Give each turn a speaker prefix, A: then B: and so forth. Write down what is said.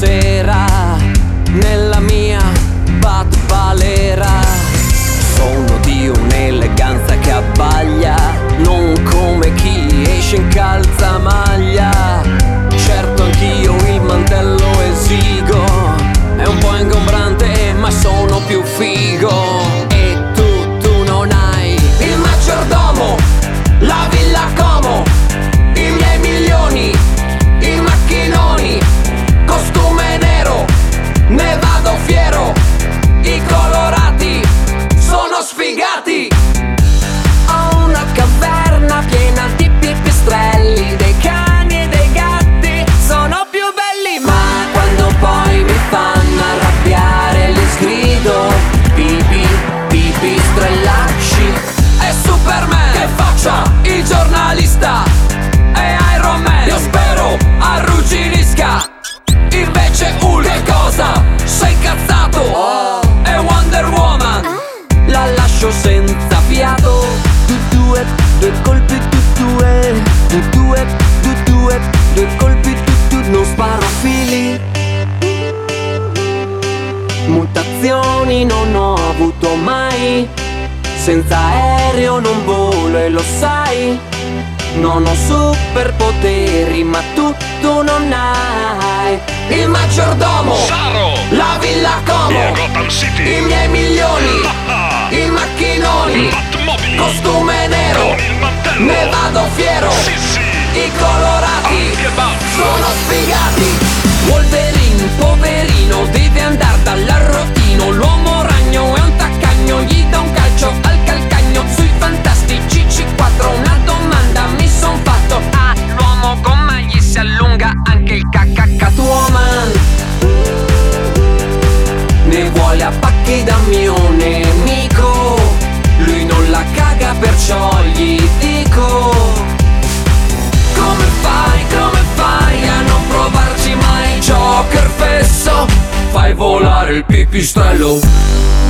A: sera nella mia Batvalera. Sono di un'eleganza che abbaglia, non come chi esce in calzamaglia. Certo anch'io il mantello esigo, è un po' ingombrante ma sono più figo. E tu non hai il maggiordomo, la villa Como, i miei milioni, i macchinoni, costume nero, ne vado fiero. I colorati sono sfigati. Ho una caverna piena di pipistrelli, dei cani e dei gatti sono più belli. Ma quando poi mi fanno arrabbiare li sgrido: pipi, pipistrellacci. È Superman che faccia il giornalista, è Iron Man, io spero arrugginisca. Invece Hulk, che cosa? Sei incazzato? Oh. È Wonder Woman, la lascio senza fiato. Due colpi, due colpi, non sparo fili. Mutazioni non ho avuto mai, senza aereo non volo e lo sai. Non ho superpoteri ma tu non hai. Il maggiordomo,
B: Saro,
A: la villa Como,
B: Gotham City,
A: i miei milioni, i macchinoni,
B: Batmobile,
A: costume nero,
B: con il mantello,
A: ne vado fiero.
B: sì,
A: I colorati
B: anche Bugs
A: sono sfigati. Wolverine, poverino, deve andare dall'arrotino. L'uomo ragno è un taccagno, gli dà un calcio al calcagno. Sui fantastici C4 una domanda mi son fatto: ah, l'uomo gomma gli si allunga anche il Catwoman. Ne vuole a pacchi da mio nemico, lui non la caga perciò gli dico: come fai a non provarci mai? Joker fesso, fai volare il pipistrello.